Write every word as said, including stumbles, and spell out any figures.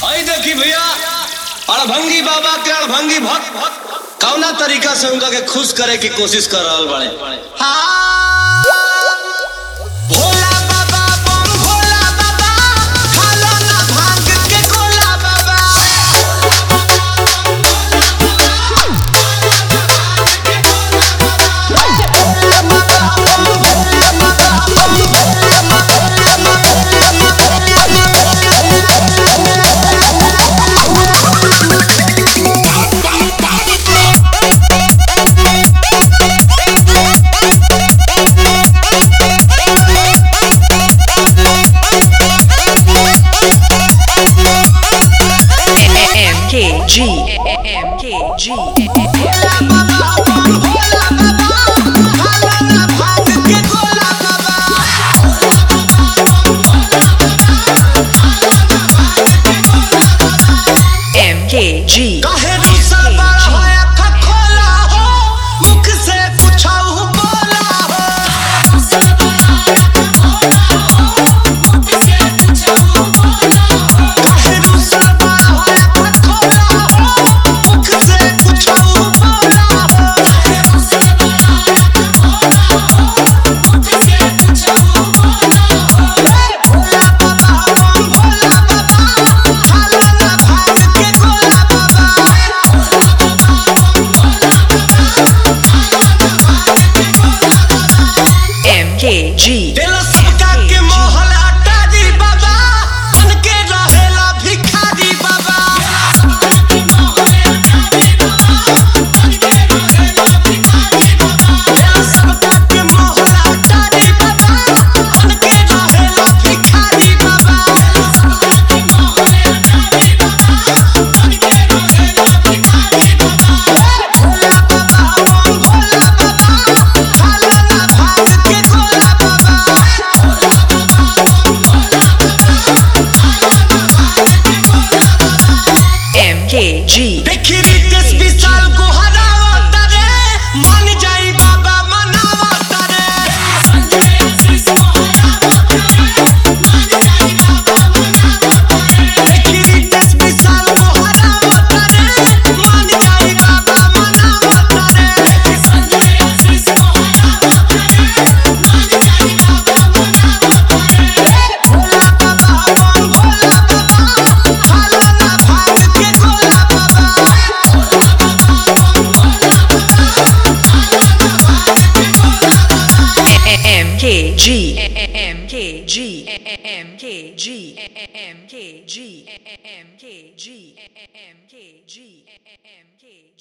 आई देखी भैया अड़भंगी बाबा के अड़भंगी भक्त कौना तरीका से उनका के खुश करे की कोशिश कर रहल बाड़े। हाँ भोला बाबा बम भोला बाबा खालो ना भांग के गोला बाबा। M K G M K G M K G M K G M K G M K G M K G M K G M K G M K G M K G M K G